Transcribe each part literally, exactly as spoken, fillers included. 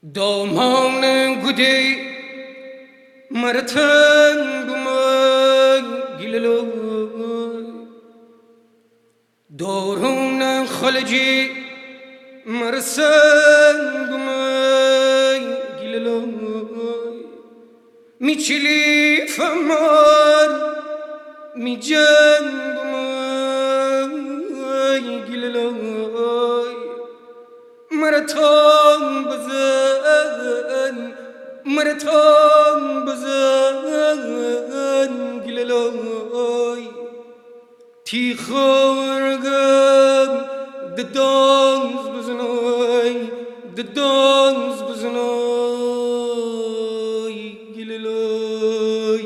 دامان گودی مرتن بومای گیللوی دارون خلجی مرسن بومای گیللوی میچلی فمار میجن بومای گیللوی مرتان بزن مرتان بزن گیللوی تی خورگم ددانز بزنای ددانز بزنای گیللوی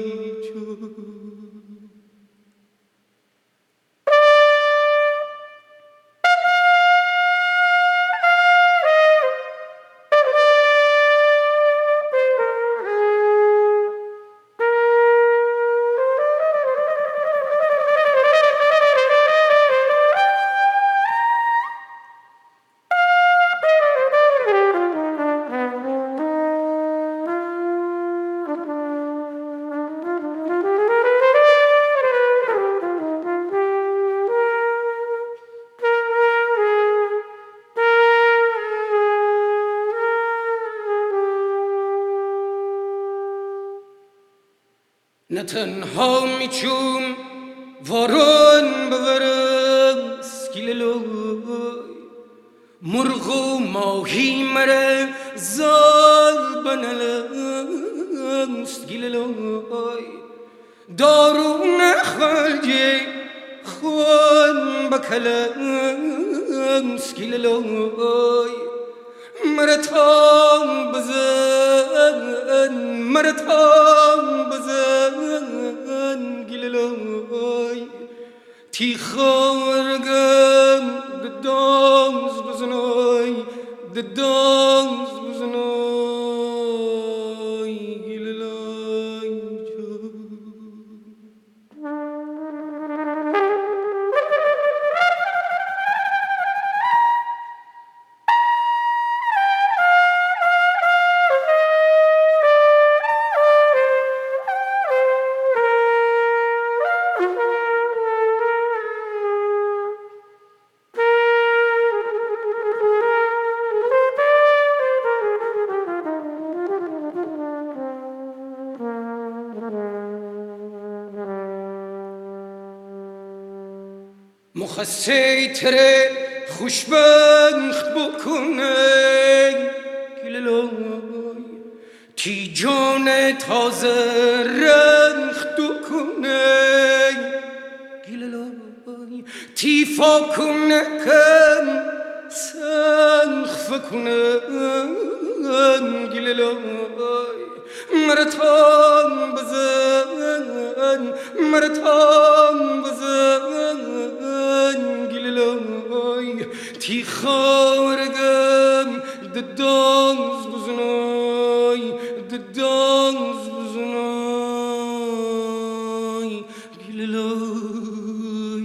نه تنها میچوم وارون بورم گیللوی مرغ و ماهی مره زال بنلم گیللوی دارون خلجی خون بکلم گیللوی مرتام بزن مرتام بزن گیللوی تی خورگم ددانز بزنای ددانز بزنای گیللوی مخسی تره خوشبخت بکنه گیللوی تی جان تازه رخت کنه گیللوی تی فاکنه کم سنخ کنه گیللوی مرتان بزن مرتان بزن گیللوی تی خورگم ددانز بزنای ددانز بزنای گیللوی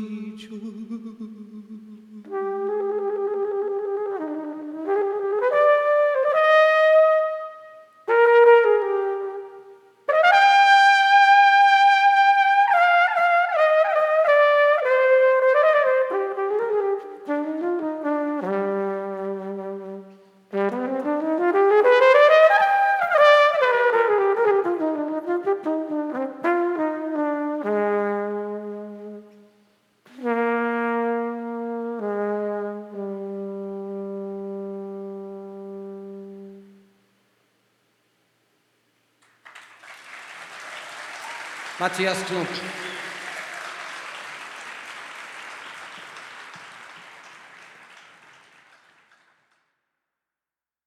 Matthias Klug.